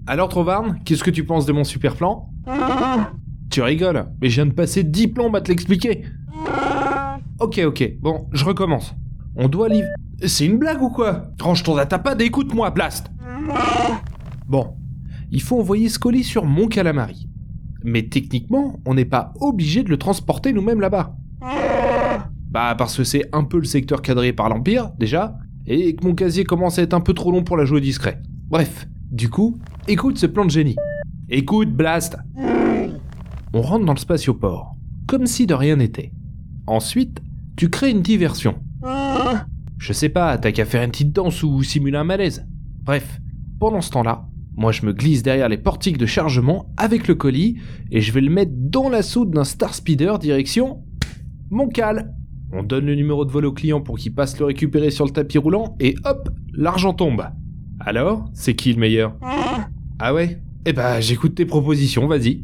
Alors Trovarne, qu'est-ce que tu penses de mon super plan ? Tu rigoles, mais je viens de passer 10 plombs à te l'expliquer. Ok, bon, je recommence. On doit livrer... C'est une blague ou quoi ? Range ton datapad et écoute-moi, Blast. Bon, il faut envoyer ce colis sur Mon Calamari. Mais techniquement, on n'est pas obligé de le transporter nous-mêmes là-bas. Bah parce que c'est un peu le secteur quadrillé par l'Empire, déjà, et que mon casier commence à être un peu trop long pour la jouer discret. Bref, du coup, écoute ce plan de génie. Écoute, Blast. On rentre dans le spatioport, comme si de rien n'était. Ensuite, tu crées une diversion. Je sais pas, t'as qu'à faire une petite danse ou simuler un malaise. Bref, pendant ce temps-là, moi je me glisse derrière les portiques de chargement avec le colis et je vais le mettre dans la soute d'un Star Speeder direction Montcal. On donne le numéro de vol au client pour qu'il passe le récupérer sur le tapis roulant et hop, l'argent tombe. Alors, c'est qui le meilleur ? Ah ouais ? Eh bah j'écoute tes propositions, vas-y.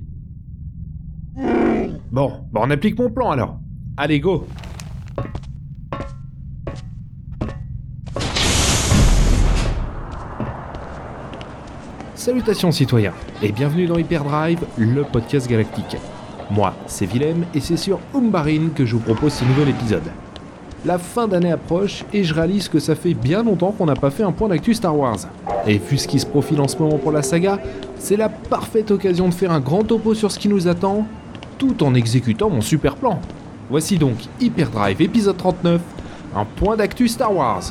Bon, on applique mon plan alors. Allez, go. Salutations citoyens, et bienvenue dans Hyperdrive, le podcast galactique. Moi, c'est Willem, et c'est sur Umbarin que je vous propose ce nouvel épisode. La fin d'année approche, et je réalise que ça fait bien longtemps qu'on n'a pas fait un point d'actu Star Wars. Et vu ce qui se profile en ce moment pour la saga, c'est la parfaite occasion de faire un grand topo sur ce qui nous attend, tout en exécutant mon super plan. Voici donc Hyperdrive épisode 39, un point d'actu Star Wars.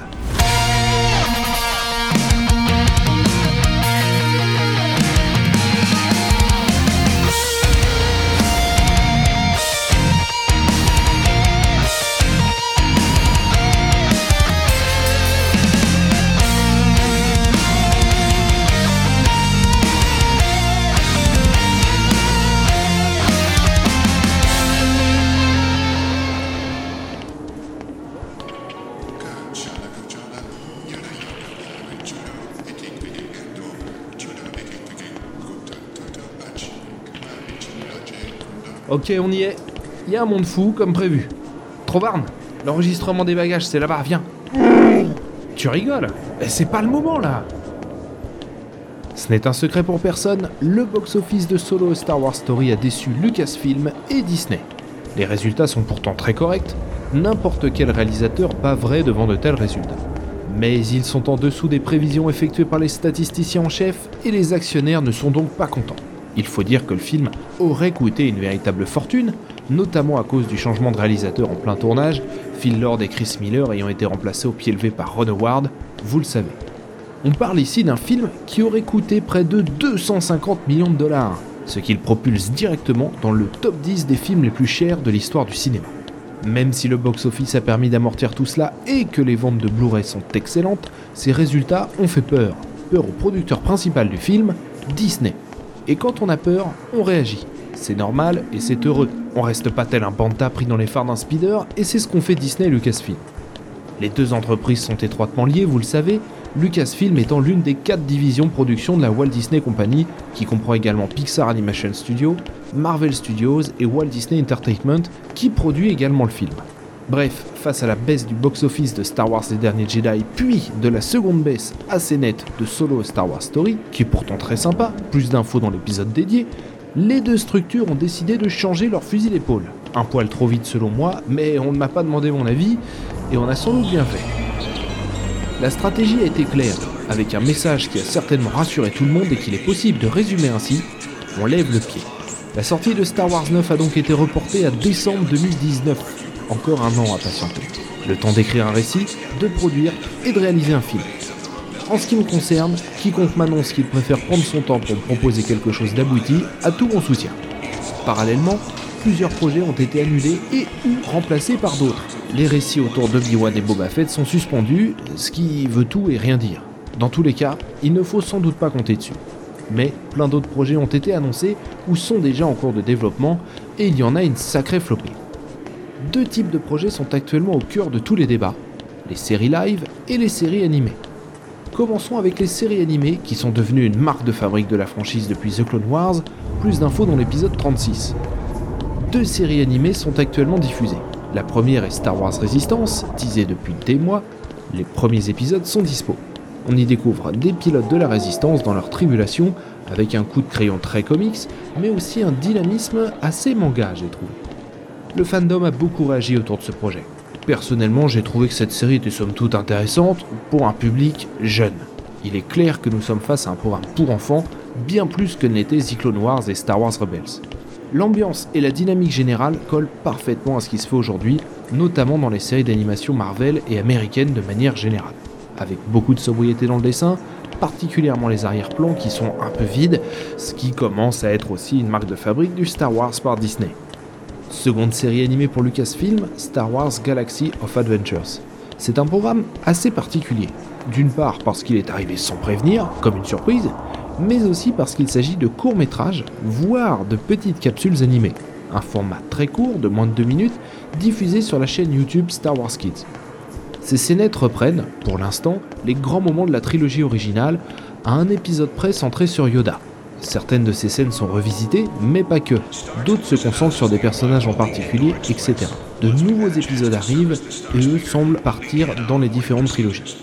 Ok, on y est. Il y a un monde fou, comme prévu. Trovarne, l'enregistrement des bagages, c'est là-bas, viens. Tu rigoles ? C'est pas le moment, là. Ce n'est un secret pour personne, le box-office de Solo Star Wars Story a déçu Lucasfilm et Disney. Les résultats sont pourtant très corrects. N'importe quel réalisateur baverait devant de tels résultats. Mais ils sont en dessous des prévisions effectuées par les statisticiens en chef et les actionnaires ne sont donc pas contents. Il faut dire que le film aurait coûté une véritable fortune, notamment à cause du changement de réalisateur en plein tournage, Phil Lord et Chris Miller ayant été remplacés au pied levé par Ron Howard, vous le savez. On parle ici d'un film qui aurait coûté près de 250 millions de dollars, ce qui le propulse directement dans le top 10 des films les plus chers de l'histoire du cinéma. Même si le box-office a permis d'amortir tout cela et que les ventes de Blu-ray sont excellentes, ces résultats ont fait peur. Peur au producteur principal du film, Disney. Et quand on a peur, on réagit. C'est normal et c'est heureux. On reste pas tel un panda pris dans les phares d'un speeder et c'est ce qu'ont fait Disney et Lucasfilm. Les deux entreprises sont étroitement liées, vous le savez, Lucasfilm étant l'une des 4 divisions production de la Walt Disney Company, qui comprend également Pixar Animation Studios, Marvel Studios et Walt Disney Entertainment, qui produit également le film. Bref, face à la baisse du box-office de Star Wars Les Derniers Jedi, puis de la seconde baisse assez nette de Solo Star Wars Story, qui est pourtant très sympa, plus d'infos dans l'épisode dédié, les deux structures ont décidé de changer leur fusil d'épaule. Un poil trop vite selon moi, mais on ne m'a pas demandé mon avis, et on a sans doute bien fait. La stratégie a été claire, avec un message qui a certainement rassuré tout le monde et qu'il est possible de résumer ainsi, on lève le pied. La sortie de Star Wars 9 a donc été reportée à décembre 2019. Encore un an à patienter. Le temps d'écrire un récit, de produire et de réaliser un film. En ce qui me concerne, quiconque m'annonce qu'il préfère prendre son temps pour me proposer quelque chose d'abouti a tout mon soutien. Parallèlement, plusieurs projets ont été annulés et ou remplacés par d'autres. Les récits autour d'Obi-Wan et Boba Fett sont suspendus, ce qui veut tout et rien dire. Dans tous les cas, il ne faut sans doute pas compter dessus. Mais plein d'autres projets ont été annoncés ou sont déjà en cours de développement et il y en a une sacrée flopée. 2 types de projets sont actuellement au cœur de tous les débats, les séries live et les séries animées. Commençons avec les séries animées qui sont devenues une marque de fabrique de la franchise depuis The Clone Wars, plus d'infos dans l'épisode 36. 2 séries animées sont actuellement diffusées. La première est Star Wars Resistance, teasée depuis des mois, les premiers épisodes sont dispo. On y découvre des pilotes de la résistance dans leur tribulation, avec un coup de crayon très comics, mais aussi un dynamisme assez manga, j'ai trouvé. Le fandom a beaucoup réagi autour de ce projet. Personnellement, j'ai trouvé que cette série était somme toute intéressante pour un public jeune. Il est clair que nous sommes face à un programme pour enfants, bien plus que n'étaient The Clone Wars et Star Wars Rebels. L'ambiance et la dynamique générale collent parfaitement à ce qui se fait aujourd'hui, notamment dans les séries d'animation Marvel et américaines de manière générale. Avec beaucoup de sobriété dans le dessin, particulièrement les arrière-plans qui sont un peu vides, ce qui commence à être aussi une marque de fabrique du Star Wars par Disney. Seconde série animée pour Lucasfilm, Star Wars Galaxy of Adventures. C'est un programme assez particulier, d'une part parce qu'il est arrivé sans prévenir, comme une surprise, mais aussi parce qu'il s'agit de courts-métrages, voire de petites capsules animées. Un format très court, de moins de 2 minutes, diffusé sur la chaîne YouTube Star Wars Kids. Ces scénettes reprennent, pour l'instant, les grands moments de la trilogie originale, à un épisode près centré sur Yoda. Certaines de ces scènes sont revisitées, mais pas que. D'autres se concentrent sur des personnages en particulier, etc. De nouveaux épisodes arrivent, et eux semblent partir dans les différentes trilogies.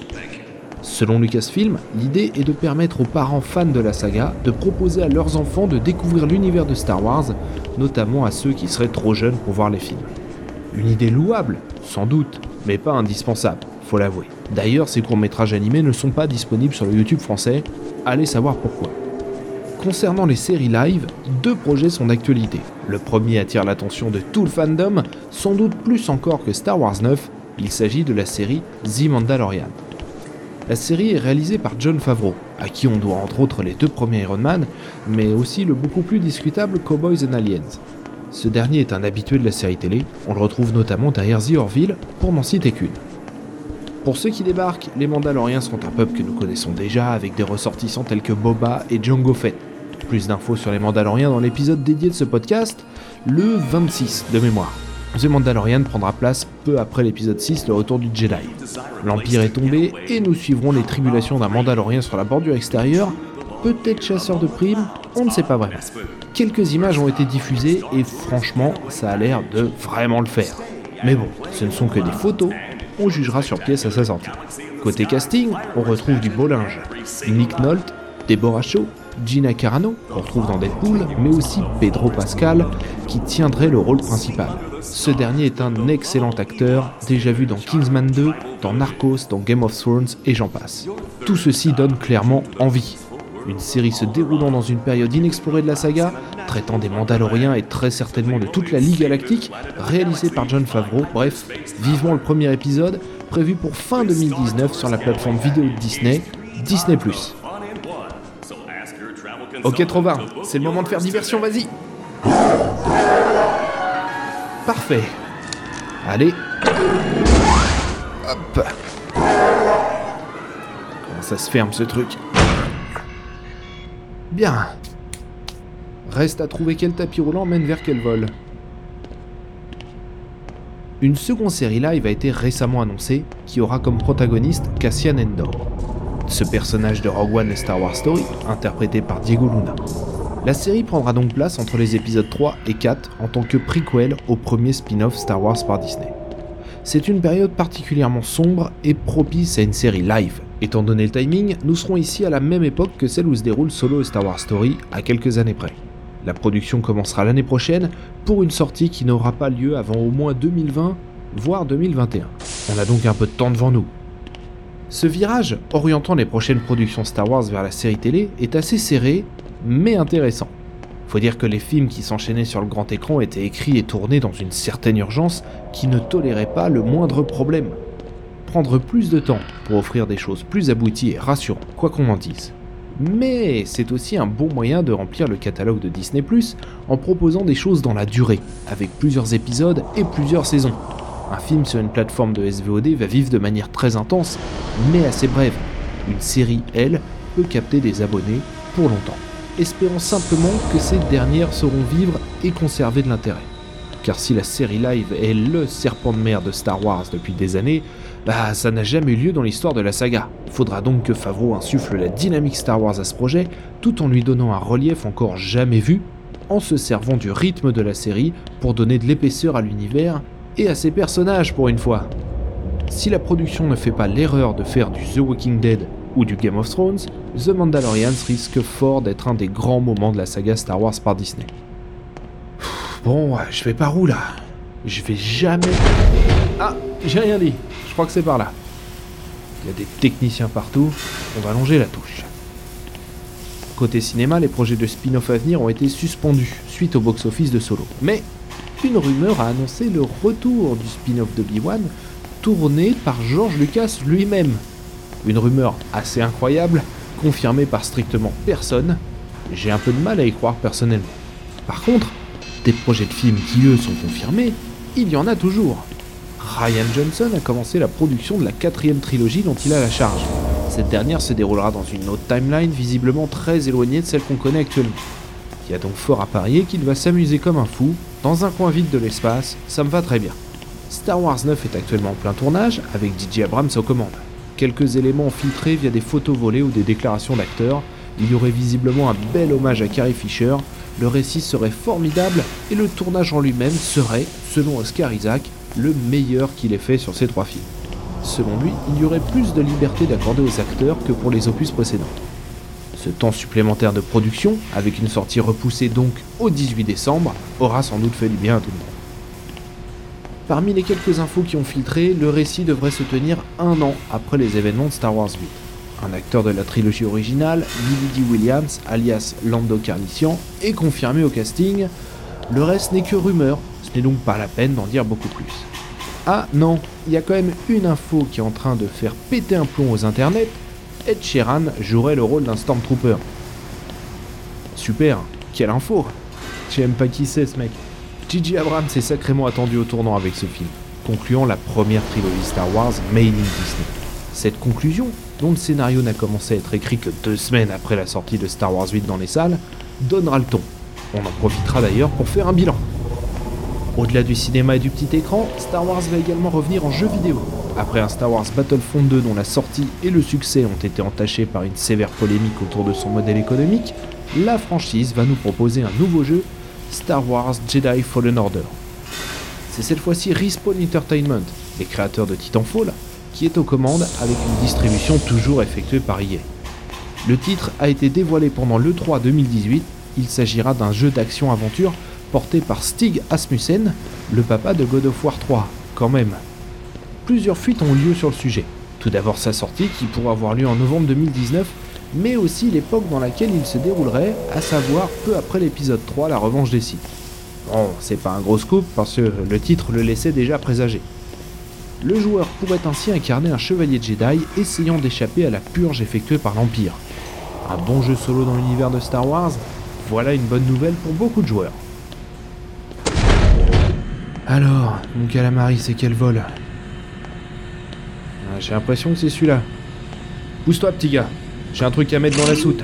Selon Lucasfilm, l'idée est de permettre aux parents fans de la saga de proposer à leurs enfants de découvrir l'univers de Star Wars, notamment à ceux qui seraient trop jeunes pour voir les films. Une idée louable, sans doute, mais pas indispensable, faut l'avouer. D'ailleurs, ces courts-métrages animés ne sont pas disponibles sur le YouTube français, allez savoir pourquoi. Concernant les séries live, 2 projets sont d'actualité. Le premier attire l'attention de tout le fandom, sans doute plus encore que Star Wars 9, il s'agit de la série The Mandalorian. La série est réalisée par Jon Favreau, à qui on doit entre autres les 2 premiers Iron Man, mais aussi le beaucoup plus discutable Cowboys and Aliens. Ce dernier est un habitué de la série télé, on le retrouve notamment derrière The Orville, pour n'en citer qu'une. Pour ceux qui débarquent, les Mandaloriens sont un peuple que nous connaissons déjà, avec des ressortissants tels que Boba et Jango Fett. Plus d'infos sur les Mandaloriens dans l'épisode dédié de ce podcast, le 26 de mémoire. The Mandalorian prendra place peu après l'épisode 6, le retour du Jedi. L'Empire est tombé et nous suivrons les tribulations d'un Mandalorien sur la bordure extérieure, peut-être chasseur de primes, on ne sait pas vraiment. Quelques images ont été diffusées et franchement, ça a l'air de vraiment le faire. Mais bon, ce ne sont que des photos, on jugera sur pièce à sa sortie. Côté casting, on retrouve du beau linge. Nick Nolte, Deborah Shaw, Gina Carano, qu'on retrouve dans Deadpool, mais aussi Pedro Pascal, qui tiendrait le rôle principal. Ce dernier est un excellent acteur, déjà vu dans Kingsman 2, dans Narcos, dans Game of Thrones et j'en passe. Tout ceci donne clairement envie. Une série se déroulant dans une période inexplorée de la saga, traitant des Mandaloriens et très certainement de toute la Ligue Galactique, réalisée par Jon Favreau. Bref, vivement le premier épisode, prévu pour fin 2019 sur la plateforme vidéo de Disney, Disney+. Ok Trovarne, c'est le moment de faire diversion, vas-y. Parfait. Allez. Hop. Comment ça se ferme ce truc? Bien. Reste à trouver quel tapis roulant mène vers quel vol. Une seconde série live a été récemment annoncée, qui aura comme protagoniste Cassian Andor. Ce personnage de Rogue One et Star Wars Story, interprété par Diego Luna. La série prendra donc place entre les épisodes 3 et 4 en tant que prequel au premier spin-off Star Wars par Disney. C'est une période particulièrement sombre et propice à une série live. Étant donné le timing, nous serons ici à la même époque que celle où se déroule Solo et Star Wars Story, à quelques années près. La production commencera l'année prochaine pour une sortie qui n'aura pas lieu avant au moins 2020, voire 2021. On a donc un peu de temps devant nous. Ce virage, orientant les prochaines productions Star Wars vers la série télé, est assez serré, mais intéressant. Faut dire que les films qui s'enchaînaient sur le grand écran étaient écrits et tournés dans une certaine urgence qui ne tolérait pas le moindre problème. Prendre plus de temps pour offrir des choses plus abouties et rassurantes, quoi qu'on en dise. Mais c'est aussi un bon moyen de remplir le catalogue de Disney+, en proposant des choses dans la durée, avec plusieurs épisodes et plusieurs saisons. Un film sur une plateforme de SVOD va vivre de manière très intense, mais assez brève. Une série, elle, peut capter des abonnés pour longtemps. Espérons simplement que ces dernières sauront vivre et conserver de l'intérêt. Car si la série live est le serpent de mer de Star Wars depuis des années, ça n'a jamais eu lieu dans l'histoire de la saga. Il faudra donc que Favreau insuffle la dynamique Star Wars à ce projet, tout en lui donnant un relief encore jamais vu, en se servant du rythme de la série pour donner de l'épaisseur à l'univers et à ses personnages pour une fois. Si la production ne fait pas l'erreur de faire du The Walking Dead ou du Game of Thrones, The Mandalorian risque fort d'être un des grands moments de la saga Star Wars par Disney. Bon, je vais par où là ? Je vais jamais... Ah, j'ai rien dit, je crois que c'est par là. Il y a des techniciens partout, on va longer la touche. Côté cinéma, les projets de spin-off à venir ont été suspendus suite au box-office de Solo. Mais une rumeur a annoncé le retour du spin-off d'Obi-Wan, tourné par George Lucas lui-même. Une rumeur assez incroyable, confirmée par strictement personne. J'ai un peu de mal à y croire personnellement. Par contre, des projets de films qui eux sont confirmés, il y en a toujours. Rian Johnson a commencé la production de la 4e trilogie dont il a la charge. Cette dernière se déroulera dans une autre timeline visiblement très éloignée de celle qu'on connaît actuellement. Il y a donc fort à parier qu'il va s'amuser comme un fou, dans un coin vide de l'espace, ça me va très bien. Star Wars 9 est actuellement en plein tournage, avec J.J. Abrams aux commandes. Quelques éléments filtrés via des photos volées ou des déclarations d'acteurs, il y aurait visiblement un bel hommage à Carrie Fisher, le récit serait formidable et le tournage en lui-même serait, selon Oscar Isaac, le meilleur qu'il ait fait sur ces 3 films. Selon lui, il y aurait plus de liberté d'accorder aux acteurs que pour les opus précédents. Ce temps supplémentaire de production, avec une sortie repoussée donc au 18 décembre, aura sans doute fait du bien à tout le monde. Parmi les quelques infos qui ont filtré, le récit devrait se tenir 1 an après les événements de Star Wars 8. Un acteur de la trilogie originale, Billy Dee Williams, alias Lando Calrissian, est confirmé au casting. Le reste n'est que rumeur, ce n'est donc pas la peine d'en dire beaucoup plus. Ah non, il y a quand même une info qui est en train de faire péter un plomb aux internets. Ed Sheeran jouerait le rôle d'un Stormtrooper. Super, quelle info. Je sais même pas qui c'est ce mec. J.J. Abrams est sacrément attendu au tournant avec ce film, concluant la première trilogie Star Wars made in Disney. Cette conclusion, dont le scénario n'a commencé à être écrit que 2 semaines après la sortie de Star Wars 8 dans les salles, donnera le ton. On en profitera d'ailleurs pour faire un bilan. Au-delà du cinéma et du petit écran, Star Wars va également revenir en jeu vidéo. Après un Star Wars Battlefront 2 dont la sortie et le succès ont été entachés par une sévère polémique autour de son modèle économique, la franchise va nous proposer un nouveau jeu, Star Wars Jedi Fallen Order. C'est cette fois-ci Respawn Entertainment, les créateurs de Titanfall, qui est aux commandes avec une distribution toujours effectuée par EA. Le titre a été dévoilé pendant l'E3 2018, il s'agira d'un jeu d'action-aventure porté par Stig Asmussen, le papa de God of War 3, quand même. Plusieurs fuites ont lieu sur le sujet. Tout d'abord sa sortie qui pourrait avoir lieu en novembre 2019, mais aussi l'époque dans laquelle il se déroulerait, à savoir peu après l'épisode 3, la revanche des Sith. Bon, c'est pas un gros scoop parce que le titre le laissait déjà présager. Le joueur pourrait ainsi incarner un chevalier Jedi essayant d'échapper à la purge effectuée par l'Empire. Un bon jeu solo dans l'univers de Star Wars, voilà une bonne nouvelle pour beaucoup de joueurs. Alors, mon calamari, c'est quel vol ? J'ai l'impression que c'est celui-là. Pousse-toi, petit gars. J'ai un truc à mettre dans la soute.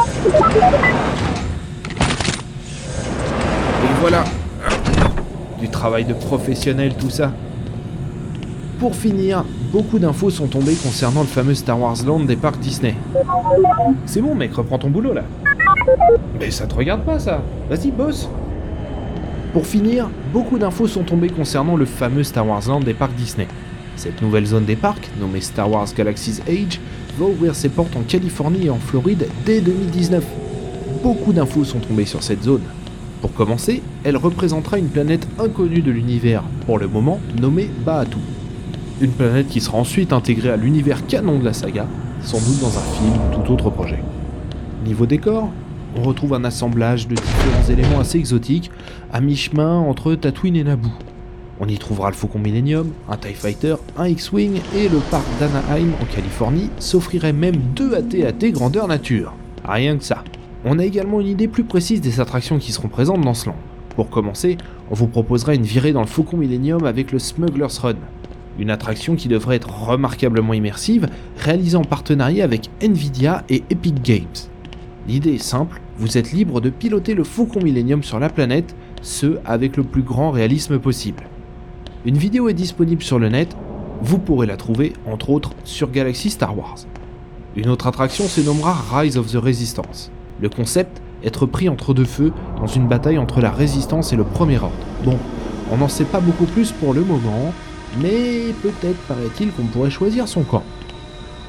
Et voilà. Du travail de professionnel, tout ça. Pour finir, beaucoup d'infos sont tombées concernant le fameux Star Wars Land des parcs Disney. C'est bon, mec, reprends ton boulot, là. Mais ça te regarde pas, ça. Vas-y, bosse. Pour finir, beaucoup d'infos sont tombées concernant le fameux Star Wars Land des parcs Disney. Cette nouvelle zone des parcs, nommée Star Wars Galaxy's Edge, va ouvrir ses portes en Californie et en Floride dès 2019. Beaucoup d'infos sont tombées sur cette zone. Pour commencer, elle représentera une planète inconnue de l'univers, pour le moment nommée Baatu. Une planète qui sera ensuite intégrée à l'univers canon de la saga, sans doute dans un film ou tout autre projet. Niveau décor, on retrouve un assemblage de différents éléments assez exotiques, à mi-chemin entre Tatooine et Naboo. On y trouvera le Faucon Millennium, un TIE Fighter, un X-Wing et le parc d'Anaheim en Californie s'offrirait même 2 AT-AT grandeur nature. Rien que ça. On a également une idée plus précise des attractions qui seront présentes dans ce land. Pour commencer, on vous proposera une virée dans le Faucon Millennium avec le Smuggler's Run. Une attraction qui devrait être remarquablement immersive, réalisée en partenariat avec Nvidia et Epic Games. L'idée est simple, vous êtes libre de piloter le Faucon Millennium sur la planète, ce avec le plus grand réalisme possible. Une vidéo est disponible sur le net, vous pourrez la trouver entre autres sur Galaxy Star Wars. Une autre attraction se nommera Rise of the Resistance. Le concept, être pris entre deux feux dans une bataille entre la Résistance et le Premier Ordre. Bon, on n'en sait pas beaucoup plus pour le moment, mais peut-être paraît-il qu'on pourrait choisir son camp.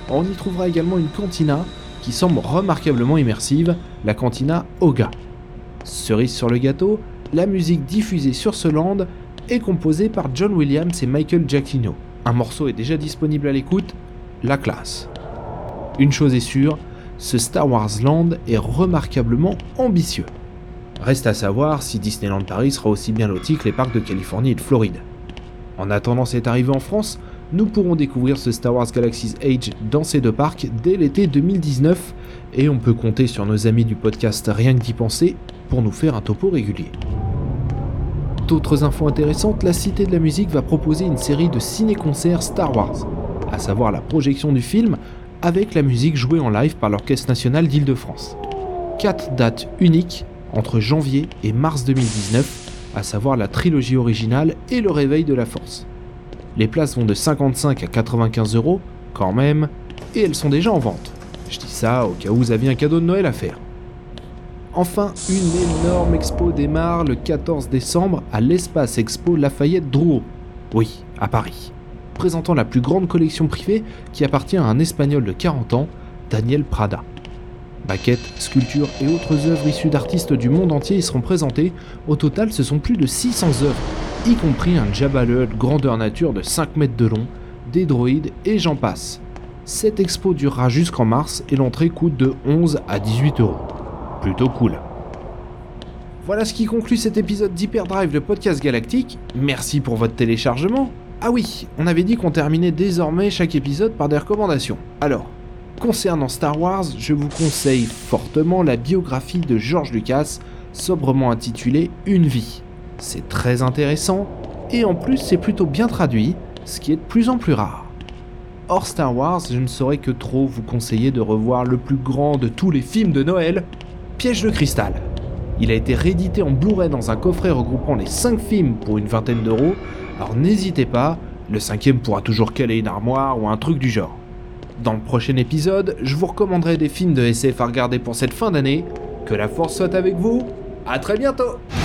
On y trouvera également une cantina qui semble remarquablement immersive, la cantina Oga. Cerise sur le gâteau, la musique diffusée sur ce land est composée par John Williams et Michael Giacchino. Un morceau est déjà disponible à l'écoute, la classe. Une chose est sûre, ce Star Wars Land est remarquablement ambitieux. Reste à savoir si Disneyland Paris sera aussi bien loti que les parcs de Californie et de Floride. En attendant cette arrivée en France, nous pourrons découvrir ce Star Wars Galaxy's Edge dans ces deux parcs dès l'été 2019 et on peut compter sur nos amis du podcast Rien que d'y penser pour nous faire un topo régulier. D'autres infos intéressantes, la Cité de la Musique va proposer une série de ciné-concerts Star Wars, à savoir la projection du film avec la musique jouée en live par l'Orchestre National d'Île-de-France. 4 dates uniques entre janvier et mars 2019, à savoir la trilogie originale et le réveil de la Force. Les places vont de 55 à 95 €, quand même, et elles sont déjà en vente. Je dis ça au cas où vous aviez un cadeau de Noël à faire. Enfin, une énorme expo démarre le 14 décembre à l'Espace Expo Lafayette Drouot. Oui, à Paris. Présentant la plus grande collection privée qui appartient à un Espagnol de 40 ans, Daniel Prada. Maquettes, sculptures et autres œuvres issues d'artistes du monde entier y seront présentées. Au total, ce sont plus de 600 œuvres, y compris un Jabba the Hutt grandeur nature de 5 mètres de long, des droïdes et j'en passe. Cette expo durera jusqu'en mars et l'entrée coûte de 11 à 18 €. Plutôt cool. Voilà ce qui conclut cet épisode d'Hyperdrive, le podcast galactique. Merci pour votre téléchargement. Ah oui, on avait dit qu'on terminait désormais chaque épisode par des recommandations. Alors, concernant Star Wars, je vous conseille fortement la biographie de George Lucas, sobrement intitulée Une vie. C'est très intéressant, et en plus c'est plutôt bien traduit, ce qui est de plus en plus rare. Hors Star Wars, je ne saurais que trop vous conseiller de revoir le plus grand de tous les films de Noël, Piège de cristal. Il a été réédité en Blu-ray dans un coffret regroupant les 5 films pour une vingtaine d'euros, alors n'hésitez pas, le 5e pourra toujours caler une armoire ou un truc du genre. Dans le prochain épisode, je vous recommanderai des films de SF à regarder pour cette fin d'année. Que la force soit avec vous, à très bientôt!